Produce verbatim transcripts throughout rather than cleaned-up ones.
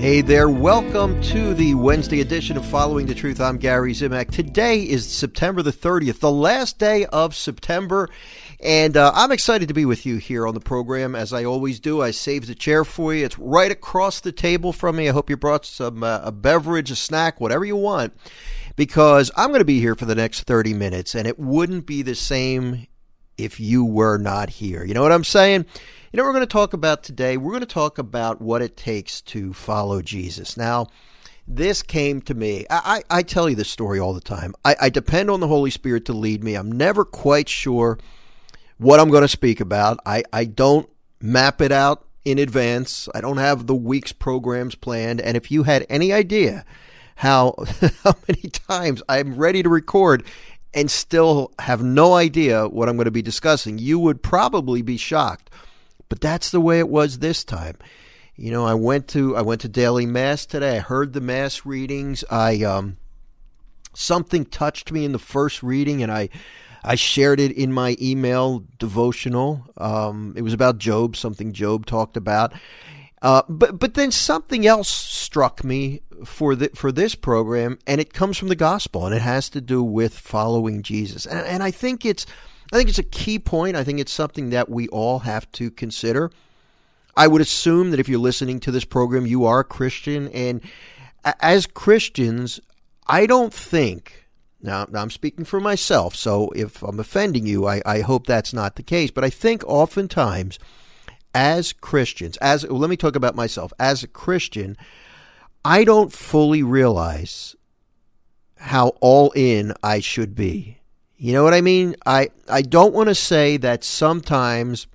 Hey there, welcome to the Wednesday edition of Following the Truth. I'm Gary Zimak. Today is September the thirtieth, the last day of September, and uh, I'm excited to be with you here on the program. As I always do, I saved a chair for you. It's right across the table from me. I hope you brought some uh, a beverage, a snack, whatever you want, because I'm going to be here for the next thirty minutes, and it wouldn't be the same if you were not here. You know what I'm saying? You know what we're going to talk about today? We're going to talk about what it takes to follow Jesus. Now, this came to me. I, I, I tell you this story all the time. I, I depend on the Holy Spirit to lead me. I'm never quite sure what I'm going to speak about. I, I don't map it out in advance. I don't have the week's programs planned. And if you had any idea how, how many times I'm ready to record and still have no idea what I'm going to be discussing, you would probably be shocked. But that's the way it was this time. You know, I went to I went to daily mass today. I heard the mass readings. I um, something touched me in the first reading, and I I shared it in my email devotional. Um, it was about Job, something Job talked about. Uh, but but then something else struck me for the, for this program, and it comes from the gospel, and it has to do with following Jesus. And, and I think it's. I think it's a key point. I think it's something that we all have to consider. I would assume that if you're listening to this program, you are a Christian. And as Christians, I don't think, now, now I'm speaking for myself, so if I'm offending you, I, I hope that's not the case. But I think oftentimes as Christians, as well, let me talk about myself. As a Christian, I don't fully realize how all in I should be. You know what I mean? I, I don't want to say that sometimes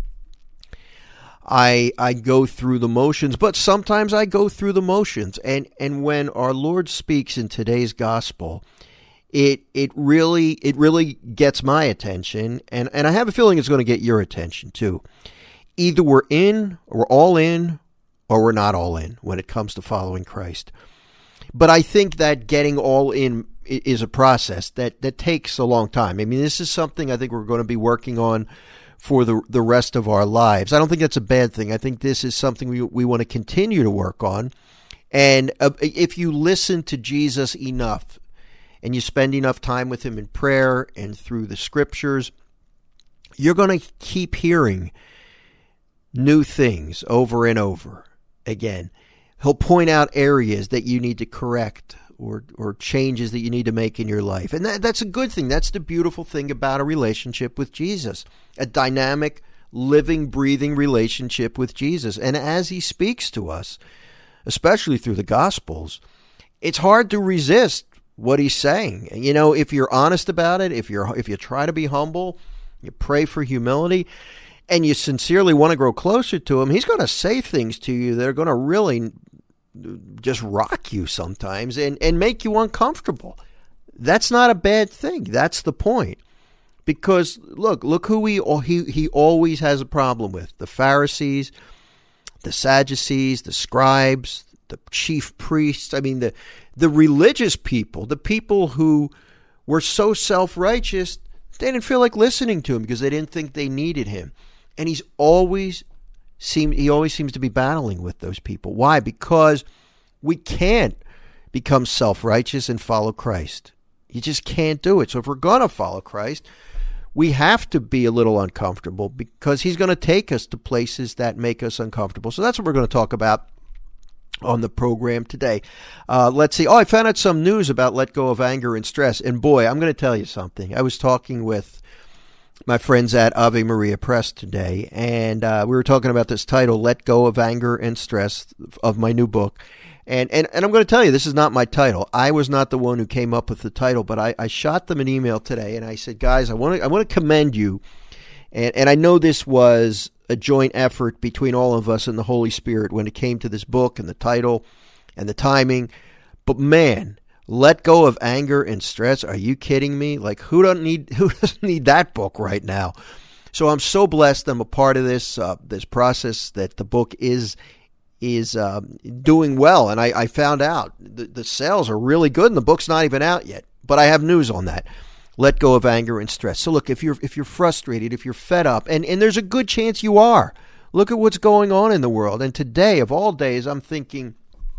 I I go through the motions, but sometimes I go through the motions. And, and when our Lord speaks in today's gospel, it it really it really gets my attention, and, and I have a feeling it's going to get your attention too. Either we're in, or we're all in, or we're not all in when it comes to following Christ. But I think that getting all in is a process that, that takes a long time. I mean, this is something I think we're going to be working on for the the rest of our lives. I don't think that's a bad thing. I think this is something we we want to continue to work on. And uh, if you listen to Jesus enough and you spend enough time with him in prayer and through the scriptures, you're going to keep hearing new things over and over again. He'll point out areas that you need to correct or or changes that you need to make in your life. And that, that's a good thing. That's the beautiful thing about a relationship with Jesus, a dynamic, living, breathing relationship with Jesus. And as he speaks to us, especially through the Gospels, it's hard to resist what he's saying. You know, if you're honest about it, if you're if you try to be humble, you pray for humility, and you sincerely want to grow closer to him, he's going to say things to you that are going to really just rock you sometimes and, and make you uncomfortable. That's not a bad thing. That's the point. Because look, look who he, he, he always has a problem with. The Pharisees, the Sadducees, the scribes, the chief priests. I mean, the, the religious people, the people who were so self-righteous, they didn't feel like listening to him because they didn't think they needed him. And he's always Seem, he always seems to be battling with those people. Why? Because we can't become self-righteous and follow Christ. You just can't do it. So if we're going to follow Christ, we have to be a little uncomfortable because he's going to take us to places that make us uncomfortable. So that's what we're going to talk about on the program today. Uh, let's see. Oh, I found out some news about Let Go of Anger and Stress. And boy, I'm going to tell you something. I was talking with my friends at Ave Maria Press today, and uh, we were talking about this title, Let Go of Anger and Stress, of my new book. And, and, and I'm going to tell you, this is not my title. I was not the one who came up with the title, but I, I shot them an email today, and I said, guys, I want to I want to commend you. And, and I know this was a joint effort between all of us and the Holy Spirit when it came to this book and the title and the timing. But man, Let Go of Anger and Stress. Are you kidding me? Like, who don't need who doesn't need that book right now? So I'm so blessed I'm a part of this uh, this process, that the book is is uh, doing well. And I, I found out the, the sales are really good, and the book's not even out yet. But I have news on that. Let Go of Anger and Stress. So look, if you're if you're frustrated, if you're fed up, and, and there's a good chance you are. Look at what's going on in the world. And today, of all days, I'm thinking,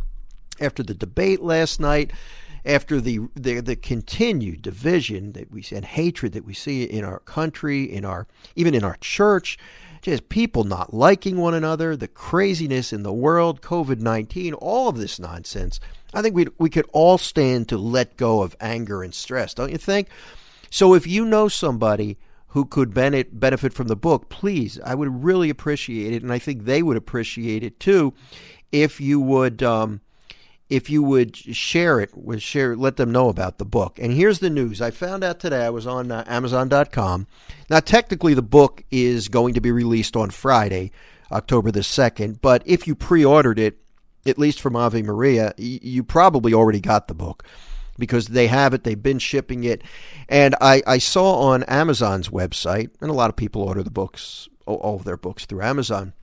after the debate last night, after the, the the continued division that we see and hatred that we see in our country, in our even in our church, just people not liking one another, the craziness in the world, covid nineteen, all of this nonsense, I think we we could all stand to let go of anger and stress, don't you think? So if you know somebody who could benefit benefit from the book, please, I would really appreciate it, and I think they would appreciate it too, if you would um, if you would share it, with share, let them know about the book. And here's the news. I found out today, I was on uh, Amazon dot com. Now, technically, the book is going to be released on Friday, October the second. But if you pre-ordered it, at least from Ave Maria, y- you probably already got the book because they have it. They've been shipping it. And I, I saw on Amazon's website, and a lot of people order the books, all of their books through Amazon.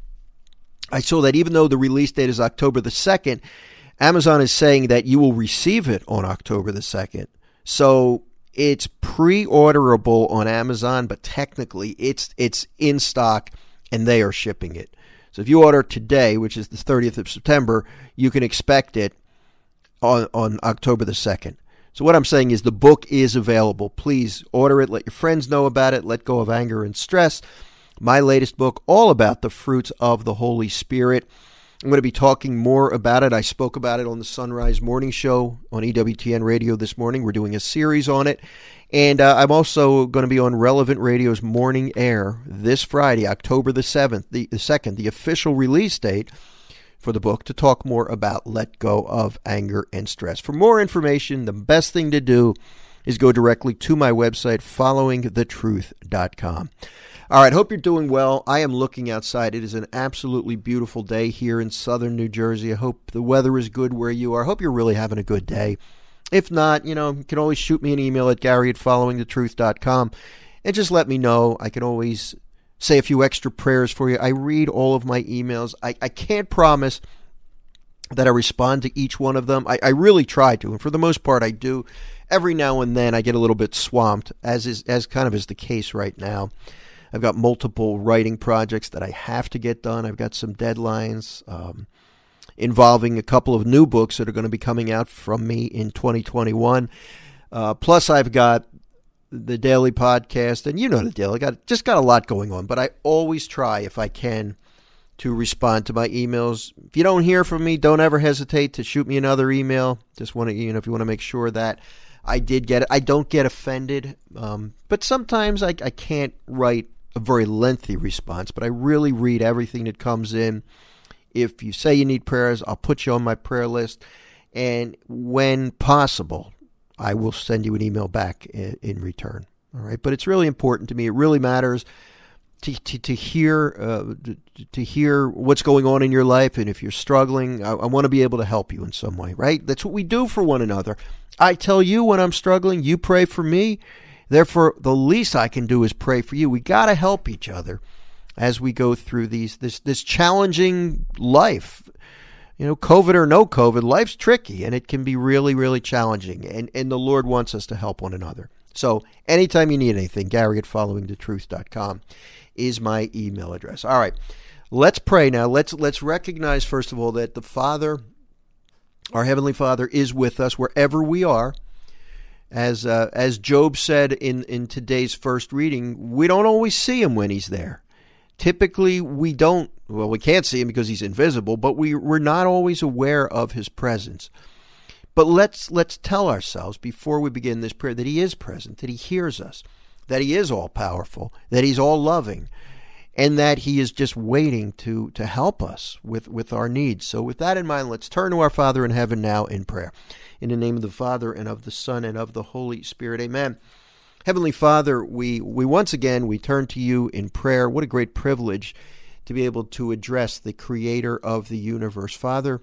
I saw that even though the release date is October the second, Amazon is saying that you will receive it on October the second. So it's pre-orderable on Amazon, but technically it's it's in stock and they are shipping it. So if you order today, which is the thirtieth of September, you can expect it on, on October the second. So what I'm saying is the book is available. Please order it. Let your friends know about it. Let go of anger and stress. My latest book, all about the fruits of the Holy Spirit. I'm going to be talking more about it. I spoke about it on the Sunrise Morning Show on E W T N Radio this morning. We're doing a series on it. And uh, I'm also going to be on Relevant Radio's Morning Air this Friday, October the seventh, the, the second, the official release date for the book, to talk more about Let Go of Anger and Stress. For more information, the best thing to do is go directly to my website, following the truth dot com. All right, hope you're doing well. I am looking outside. It is an absolutely beautiful day here in southern New Jersey. I hope the weather is good where you are. I hope you're really having a good day. If not, you know, you can always shoot me an email at Gary at following the truth dot com and just let me know. I can always say a few extra prayers for you. I read all of my emails. I, I can't promise that I respond to each one of them. I, I really try to, and for the most part I do. Every now and then I get a little bit swamped, as is as kind of is the case right now. I've got multiple writing projects that I have to get done. I've got some deadlines um, involving a couple of new books that are going to be coming out from me in twenty twenty-one. Uh, plus, I've got the daily podcast, and you know the deal. I got just got a lot going on, but I always try, if I can, to respond to my emails. If you don't hear from me, don't ever hesitate to shoot me another email. Just want to, you know, if you want to make sure that I did get it. I don't get offended, um, but sometimes I, I can't write a very lengthy response, but I really read everything that comes in. If you say you need prayers, I'll put you on my prayer list, and when possible, I will send you an email back in, in return. All right, but it's really important to me. It really matters to to, to hear uh, to, to hear what's going on in your life, and if you're struggling, I, I want to be able to help you in some way. Right? That's what we do for one another. I tell you when I'm struggling, you pray for me. Therefore, the least I can do is pray for you. We got to help each other as we go through these this this challenging life. You know, COVID or no COVID, life's tricky, and it can be really, really challenging. And, and the Lord wants us to help one another. So anytime you need anything, Gary at following the truth dot com is my email address. All right, let's pray now. Let's let's recognize, first of all, that the Father, our Heavenly Father, is with us wherever we are. As uh, as Job said in, in today's first reading, we don't always see him when he's there. Typically, we don't, well, we can't see him because he's invisible, but we, we're not always aware of his presence. But let's let's tell ourselves before we begin this prayer that he is present, that he hears us, that he is all-powerful, that he's all-loving, and that he is just waiting to, to help us with, with our needs. So with that in mind, let's turn to our Father in heaven now in prayer. In the name of the Father, and of the Son, and of the Holy Spirit. Amen. Heavenly Father, we, we once again, we turn to you in prayer. What a great privilege to be able to address the Creator of the universe. Father,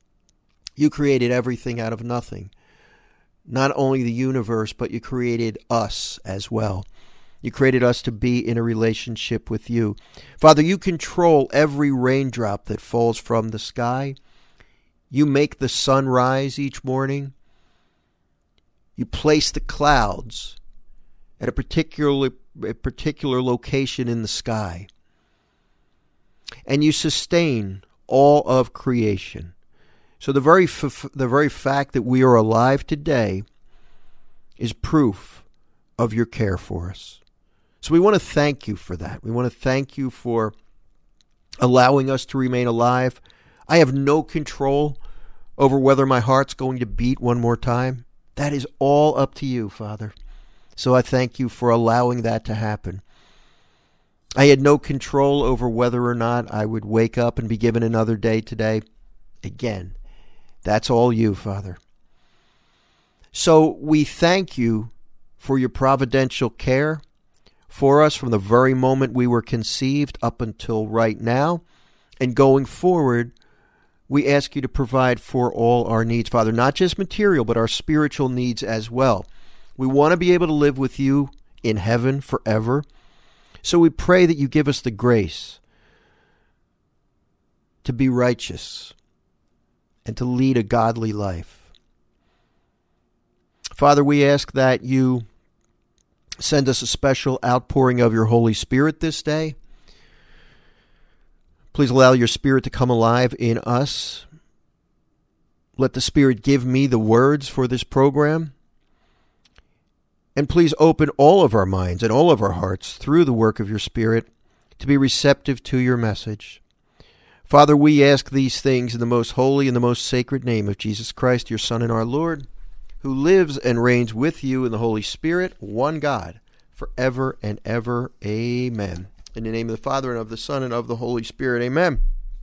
you created everything out of nothing. Not only the universe, but you created us as well. You created us to be in a relationship with you. Father, you control every raindrop that falls from the sky. You make the sun rise each morning. You place the clouds at a particular, a particular location in the sky. And you sustain all of creation. So the very f- the very fact that we are alive today is proof of your care for us. So we want to thank you for that. We want to thank you for allowing us to remain alive. I have no control over whether my heart's going to beat one more time. That is all up to you, Father. So I thank you for allowing that to happen. I had no control over whether or not I would wake up and be given another day today. Again, that's all you, Father. So we thank you for your providential care for us from the very moment we were conceived up until right now. And going forward, we ask you to provide for all our needs, Father, not just material, but our spiritual needs as well. We want to be able to live with you in heaven forever. So we pray that you give us the grace to be righteous and to lead a godly life. Father, we ask that you send us a special outpouring of your Holy Spirit this day. Please allow your Spirit to come alive in us. Let the Spirit give me the words for this program. And please open all of our minds and all of our hearts through the work of your Spirit to be receptive to your message. Father, we ask these things in the most holy and the most sacred name of Jesus Christ, your Son and our Lord, who lives and reigns with you in the Holy Spirit, one God, forever and ever. Amen. In the name of the Father, and of the Son, and of the Holy Spirit. Amen.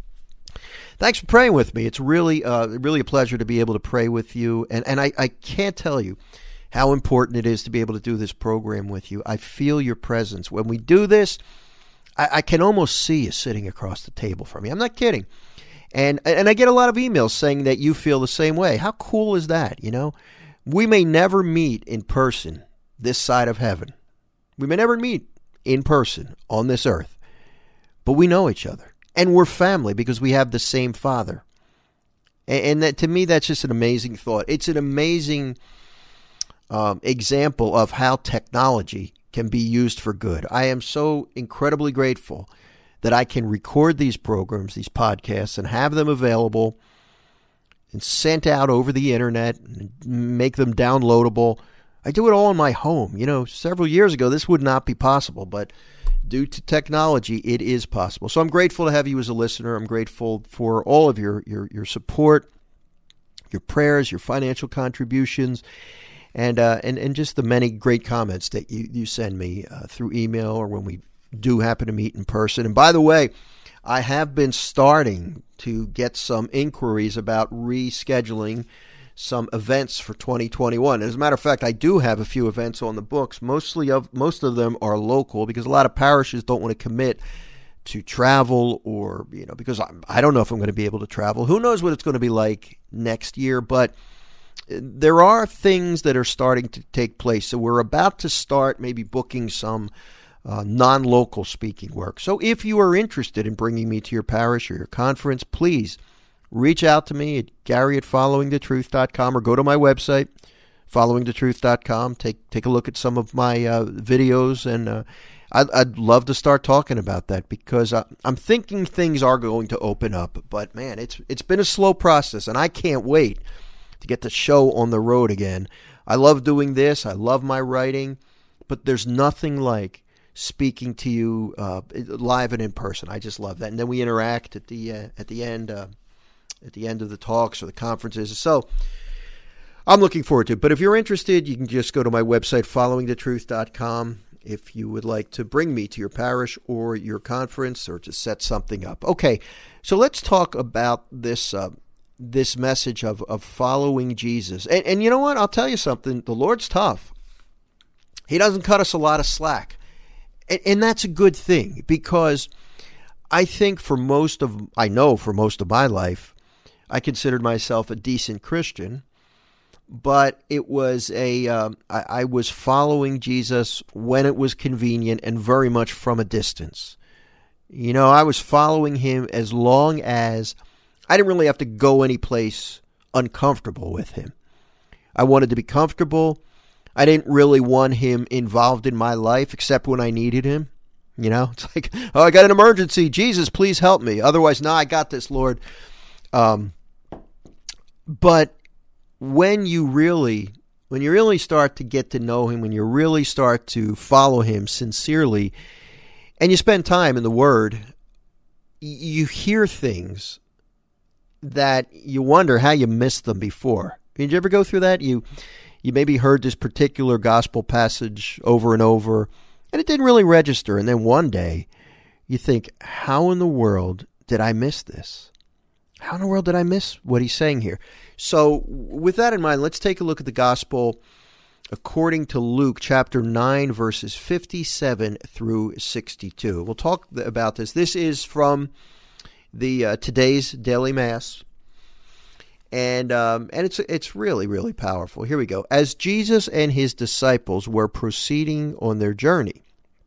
Thanks for praying with me. It's really uh, really a pleasure to be able to pray with you. And, and I, I can't tell you how important it is to be able to do this program with you. I feel your presence. When we do this, I, I can almost see you sitting across the table from me. I'm not kidding. And and I get a lot of emails saying that you feel the same way. How cool is that, you know? We may never meet in person this side of heaven. We may never meet in person on this earth. But we know each other. And we're family because we have the same Father. And, and that, to me, that's just an amazing thought. It's an amazing um, example of how technology can be used for good. I am so incredibly grateful that I can record these programs, these podcasts, and have them available and sent out over the internet and make them downloadable. I do it all in my home. You know, several years ago, this would not be possible, but due to technology, it is possible. So I'm grateful to have you as a listener. I'm grateful for all of your, your, your support, your prayers, your financial contributions, and uh, and and just the many great comments that you, you send me uh, through email or when we do happen to meet in person. And by the way, I have been starting to get some inquiries about rescheduling some events for twenty twenty-one. As a matter of fact, I do have a few events on the books. Mostly of most of them are local because a lot of parishes don't want to commit to travel, or, you know, because I, I don't know if I'm going to be able to travel. Who knows what it's going to be like next year, but there are things that are starting to take place. So we're about to start maybe booking some uh, non-local speaking work. So if you are interested in bringing me to your parish or your conference, please reach out to me at Gary at following the truth dot com or go to my website, following the truth dot com. Take take a look at some of my uh, videos, and uh, I'd, I'd love to start talking about that because I, I'm thinking things are going to open up. But man, it's it's been a slow process, and I can't wait to get the show on the road again. I love doing this. I love my writing, but there's nothing like speaking to you uh, live and in person. I just love that, and then we interact at the uh, at the end. Uh, at the end of the talks or the conferences. So I'm looking forward to it. But if you're interested, you can just go to my website, following the truth dot com, if you would like to bring me to your parish or your conference or to set something up. Okay, so let's talk about this uh, this message of, of following Jesus. And, and you know what? I'll tell you something. The Lord's tough. He doesn't cut us a lot of slack. And, and that's a good thing, because I think for most of, I know for most of my life, I considered myself a decent Christian, but it was a, um, I, I was following Jesus when it was convenient and very much from a distance. You know, I was following him as long as I didn't really have to go any place uncomfortable with him. I wanted to be comfortable. I didn't really want him involved in my life except when I needed him. You know, it's like, oh, I got an emergency. Jesus, please help me. Otherwise, no, I got this, Lord. Um, But when you really, when you really start to get to know him, when you really start to follow him sincerely, and you spend time in the Word, you hear things that you wonder how you missed them before. Did you ever go through that? You you maybe heard this particular gospel passage over and over, and it didn't really register. And then one day, you think, how in the world did I miss this? How in the world did I miss what he's saying here? So with that in mind, let's take a look at the gospel according to Luke chapter nine, verses fifty-seven through sixty-two. We'll talk about this. This is from the uh, today's daily mass, and um, and it's it's really really powerful. Here we go. As Jesus and his disciples were proceeding on their journey,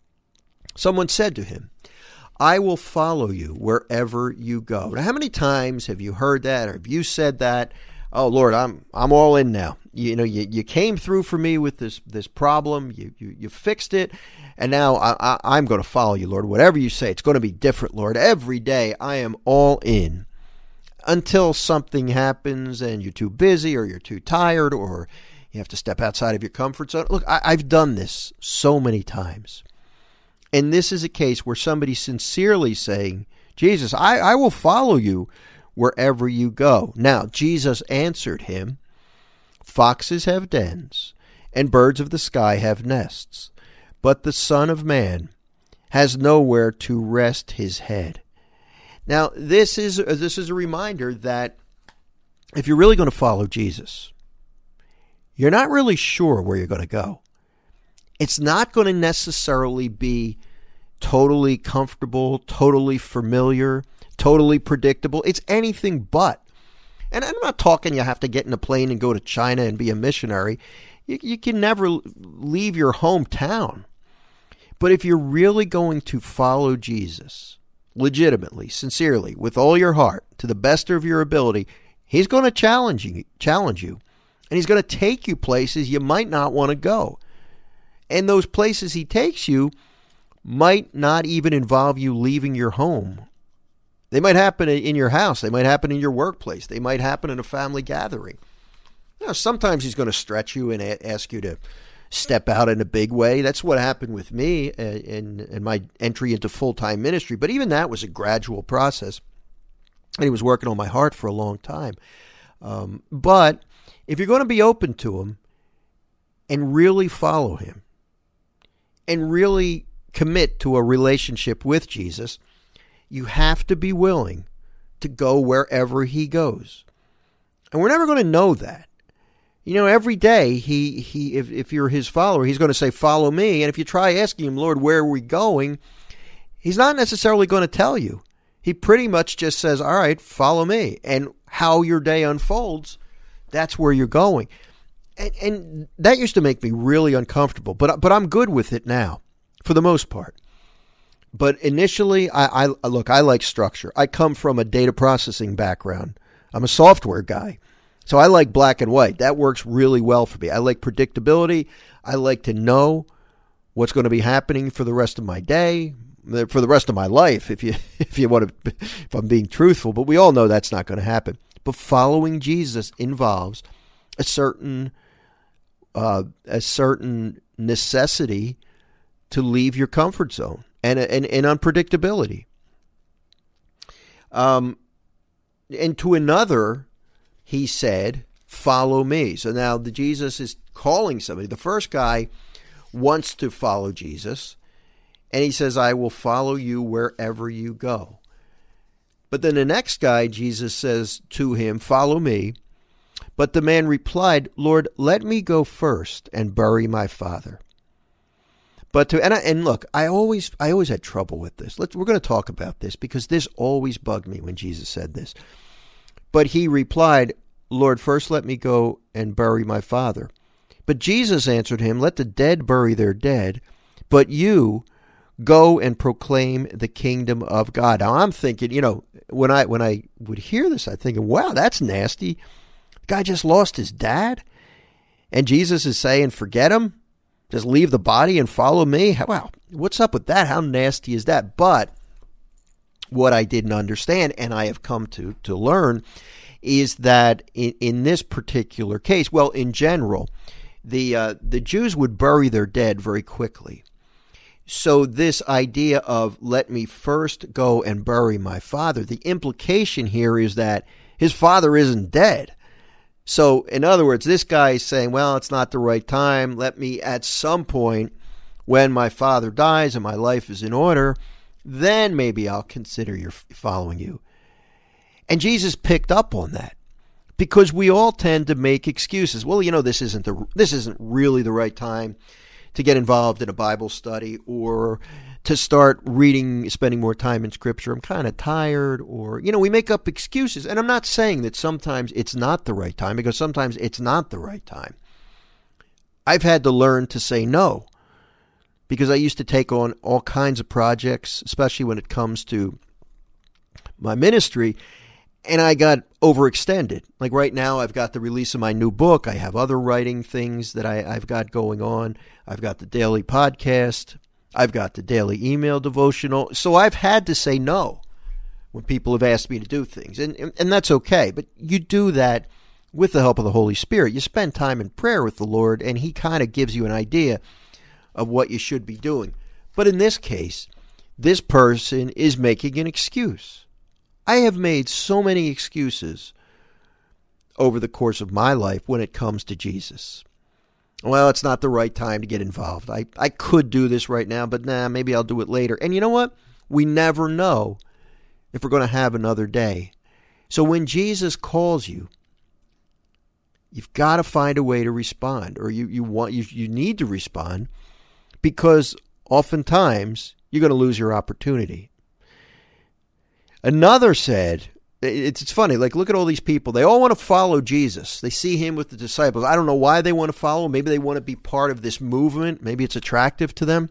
someone said to him, "I will follow you wherever you go." Now, how many times have you heard that, or have you said that? Oh Lord, I'm I'm all in now. You know, you, you came through for me with this this problem. You you, you fixed it, and now I, I, I'm going to follow you, Lord. Whatever you say, it's going to be different, Lord. Every day I am all in. Until something happens and you're too busy, or you're too tired, or you have to step outside of your comfort zone. Look, I, I've done this so many times. And this is a case where somebody's sincerely saying, Jesus, I, I will follow you wherever you go. Now, Jesus answered him, foxes have dens, and birds of the sky have nests, but the Son of Man has nowhere to rest his head. Now, this is, this is a reminder that if you're really going to follow Jesus, you're not really sure where you're going to go. It's not going to necessarily be totally comfortable, totally familiar, totally predictable. It's anything but. And I'm not talking you have to get in a plane and go to China and be a missionary. You, you can never leave your hometown. But if you're really going to follow Jesus, legitimately, sincerely, with all your heart, to the best of your ability, he's going to challenge you, challenge you. And he's going to take you places you might not want to go. And those places he takes you might not even involve you leaving your home. They might happen in your house. They might happen in your workplace. They might happen in a family gathering. You know, sometimes he's going to stretch you and ask you to step out in a big way. That's what happened with me in, in my entry into full-time ministry. But even that was a gradual process. And he was working on my heart for a long time. Um, but if you're going to be open to him and really follow him and really commit to a relationship with Jesus, you have to be willing to go wherever he goes. And we're never going to know that. You know, every day, he, he if, if you're his follower, he's going to say, follow me. And if you try asking him, Lord, where are we going? He's not necessarily going to tell you. He pretty much just says, all right, follow me. And how your day unfolds, that's where you're going. And, and that used to make me really uncomfortable. But, but I'm good with it now, for the most part. But initially, I, I look, I like structure. I come from a data processing background. I'm a software guy. So I like black and white. That works really well for me. I like predictability. I like to know what's going to be happening for the rest of my day, for the rest of my life, if you if you want to, if I'm being truthful. But we all know that's not going to happen. But following Jesus involves a certain uh, a certain necessity to leave your comfort zone. And, and, and unpredictability. Um, and to another, he said, follow me. So now the Jesus is calling somebody. The first guy wants to follow Jesus. And he says, I will follow you wherever you go. But then the next guy, Jesus says to him, follow me. But the man replied, Lord, let me go first and bury my father. But to and, I, and look, I always I always had trouble with this. Let's we're going to talk about this because this always bugged me when Jesus said this. But he replied, Lord, first let me go and bury my father. But Jesus answered him, let the dead bury their dead, but you go and proclaim the kingdom of God. Now I'm thinking, you know, when I when I would hear this, I'm thinking, wow, that's nasty. The guy just lost his dad, and Jesus is saying, forget him. Just leave the body and follow me? Wow, what's up with that? How nasty is that? But what I didn't understand, and I have come to, to learn, is that in, in this particular case, well, in general, the uh, the Jews would bury their dead very quickly. So this idea of let me first go and bury my father, the implication here is that his father isn't dead. So in other words, this guy is saying, well, it's not the right time. Let me at some point when my father dies and my life is in order, then maybe I'll consider your following you. And Jesus picked up on that because we all tend to make excuses. Well, you know, this isn't the this isn't really the right time to get involved in a Bible study or to start reading, spending more time in Scripture. I'm kind of tired, or, you know, we make up excuses. And I'm not saying that sometimes it's not the right time, because sometimes it's not the right time. I've had to learn to say no, because I used to take on all kinds of projects, especially when it comes to my ministry, and I got overextended. Like right now, I've got the release of my new book. I have other writing things that I, I've got going on. I've got the daily podcast. I've got the daily email devotional. So I've had to say no when people have asked me to do things. And, and, and that's okay. But you do that with the help of the Holy Spirit. You spend time in prayer with the Lord, and He kind of gives you an idea of what you should be doing. But in this case, this person is making an excuse. I have made so many excuses over the course of my life when it comes to Jesus. Well, it's not the right time to get involved. I, I could do this right now, but nah, maybe I'll do it later. And you know what? We never know if we're going to have another day. So when Jesus calls you, you've got to find a way to respond, or you, you want you, you need to respond, because oftentimes you're going to lose your opportunity. Another said, it's, it's funny, like look at all these people. They all want to follow Jesus. They see Him with the disciples. I don't know why they want to follow. Maybe they want to be part of this movement. Maybe it's attractive to them.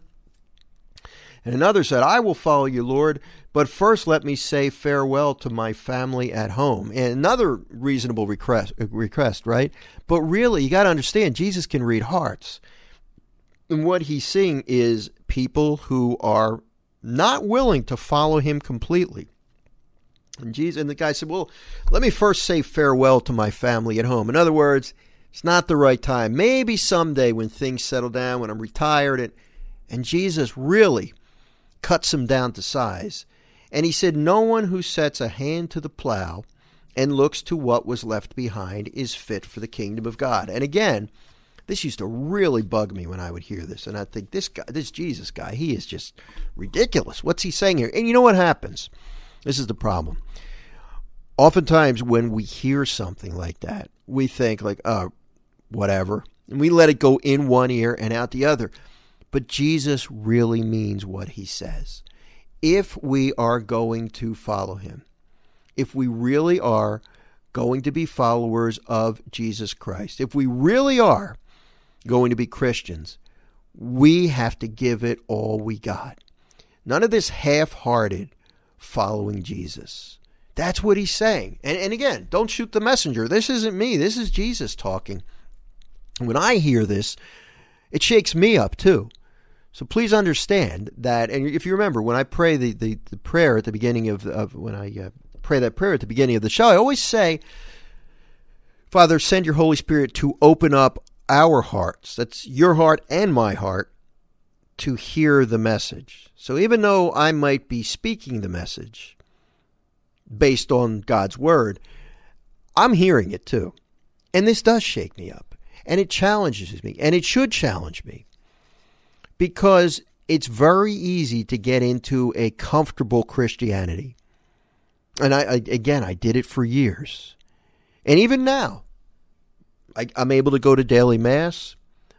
And another said, I will follow you, Lord, but first let me say farewell to my family at home. And another reasonable request, request, right? But really, you got to understand, Jesus can read hearts. And what He's seeing is people who are not willing to follow Him completely. And Jesus, and the guy said, well, let me first say farewell to my family at home. In other words, it's not the right time. Maybe someday when things settle down, when I'm retired. And, and Jesus really cuts him down to size. And He said, no one who sets a hand to the plow and looks to what was left behind is fit for the kingdom of God. And again, this used to really bug me when I would hear this. And I think, this guy, this Jesus guy, he is just ridiculous. What's he saying here? And you know what happens? This is the problem. Oftentimes when we hear something like that, we think like, oh, whatever. And we let it go in one ear and out the other. But Jesus really means what He says. If we are going to follow Him, if we really are going to be followers of Jesus Christ, if we really are going to be Christians, we have to give it all we got. None of this half-hearted following Jesus. That's what He's saying. And, and again, don't shoot the messenger. This isn't me. This is Jesus talking. When I hear this, it shakes me up too. So please understand that, and if you remember, when I pray the, the, the prayer at the beginning of, of when I uh, pray that prayer at the beginning of the show, I always say, Father, send your Holy Spirit to open up our hearts, that's your heart and my heart, to hear the message. So even though I might be speaking the message based on God's word, I'm hearing it too. And this does shake me up. And it challenges me. And it should challenge me. Because it's very easy to get into a comfortable Christianity. And I, I again, I did it for years. And even now, I, I'm able to go to daily mass.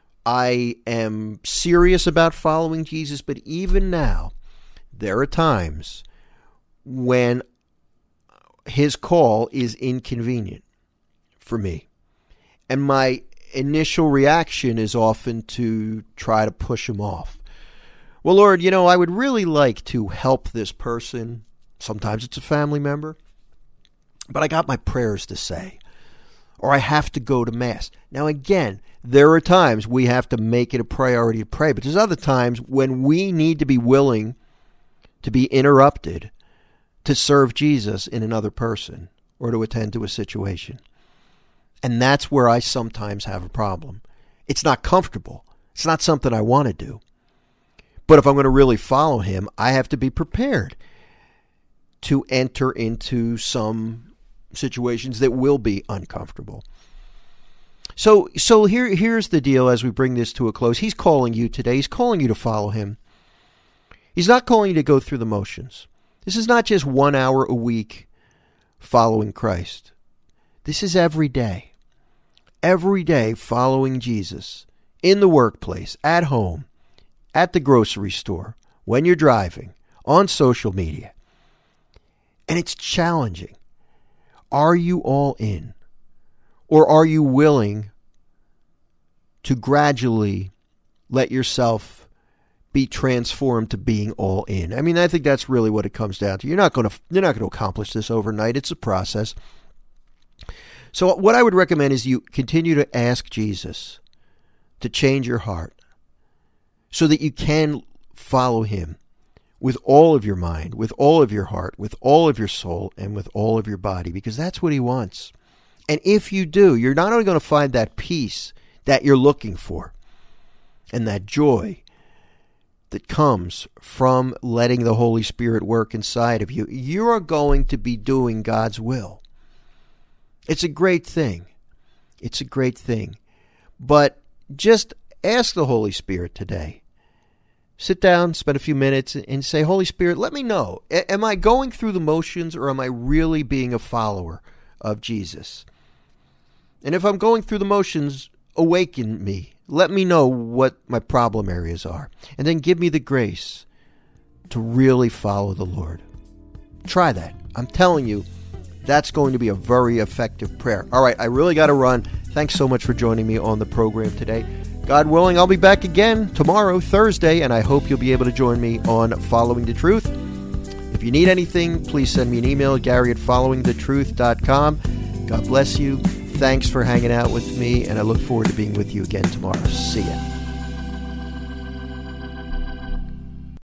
I am serious about following Jesus. But even now, there are times when His call is inconvenient for me. And my initial reaction is often to try to push Him off. Well, Lord, you know, I would really like to help this person. Sometimes it's a family member. But I got my prayers to say. Or I have to go to Mass. Now, again, there are times we have to make it a priority to pray. But there's other times when we need to be willing to be interrupted to serve Jesus in another person or to attend to a situation. And that's where I sometimes have a problem. It's not comfortable. It's not something I want to do. But if I'm going to really follow him, I have to be prepared to enter into some situations that will be uncomfortable. So so here here's the deal as we bring this to a close. He's calling you today. He's calling you to follow him. He's not calling you to go through the motions. This is not just one hour a week following Christ. This is every day. Every day following Jesus. In the workplace, at home, at the grocery store, when you're driving, on social media. And it's challenging. Are you all in? Or are you willing to gradually let yourself be transformed to being all in? I mean, I think that's really what it comes down to. You're not going to you're not going to accomplish this overnight. It's a process. So what I would recommend is you continue to ask Jesus to change your heart so that you can follow him with all of your mind, with all of your heart, with all of your soul, and with all of your body, because that's what he wants. And if you do, you're not only going to find that peace that you're looking for and that joy that comes from letting the Holy Spirit work inside of you, you are going to be doing God's will. It's a great thing. It's a great thing. But just ask the Holy Spirit today. Sit down, spend a few minutes, and say, Holy Spirit, let me know. A- am I going through the motions, or am I really being a follower of Jesus? And if I'm going through the motions, awaken me. Let me know what my problem areas are. And then give me the grace to really follow the Lord. Try that. I'm telling you, that's going to be a very effective prayer. All right, I really got to run. Thanks so much for joining me on the program today. God willing, I'll be back again tomorrow, Thursday, and I hope you'll be able to join me on Following the Truth. If you need anything, please send me an email, Gary at following the truth dot com. God bless you. Thanks for hanging out with me, and I look forward to being with you again tomorrow. See ya.